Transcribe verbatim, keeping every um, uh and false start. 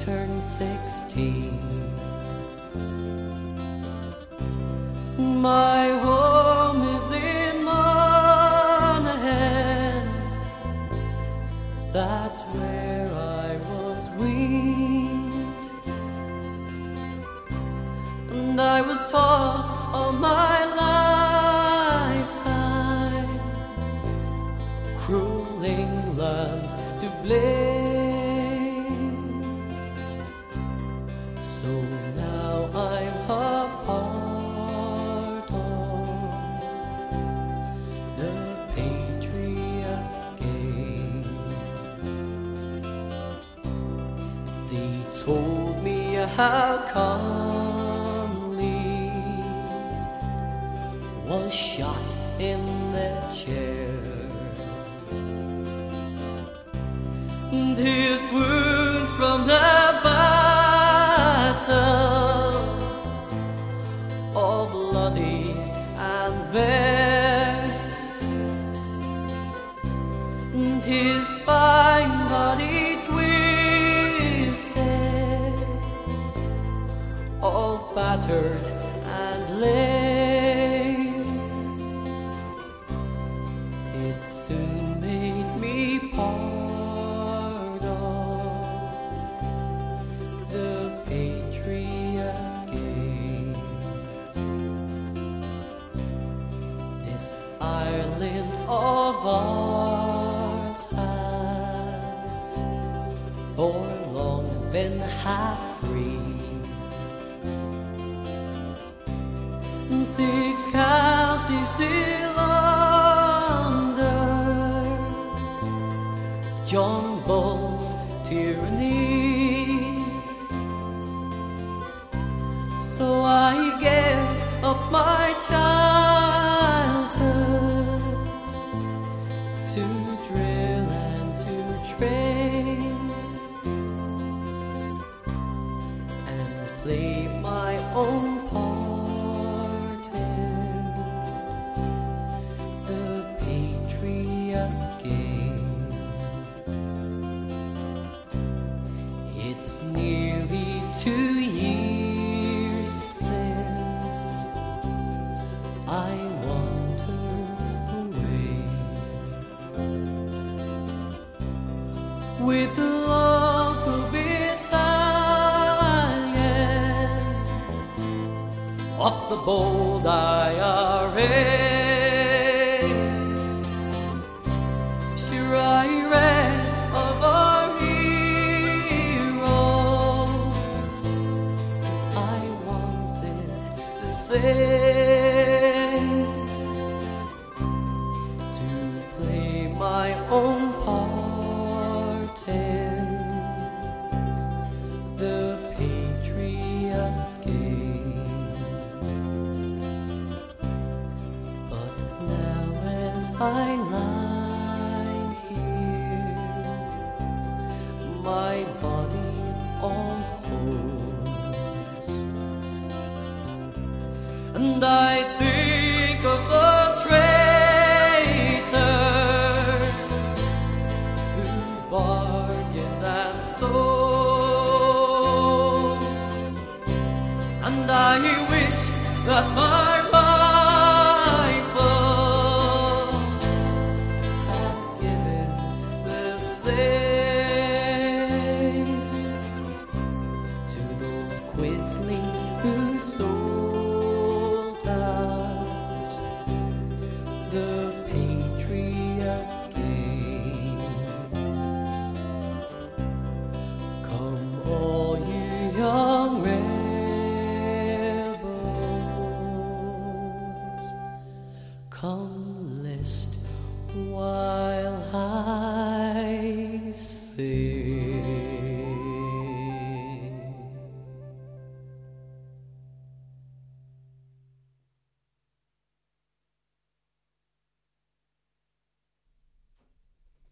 turned sixteen. My home is in Monaghan, that's where I was weaned, and I was taught all my lifetime cruel England to blame. So now I'm a part of the Patriot game. They told me how calmly was shot in the chair, and his wounds from the battle all bloody and bare, and his fine body twisted, all battered and lame. It soon made me part of the Patriot game. This Ireland of ours has for long been half free. Six counties still under John Bull's tyranny. So I gave up my childhood to drill and to train and play my own part in the Patriot game. It's nearly two years since I wandered away with the local battalion of the bold I R A. Sure, I read of our heroes, I wanted the same, to play my own part in the Patriot game. But now as I lie here, my body on holds, and I think of the traitors who bargained and sold, and I wish that my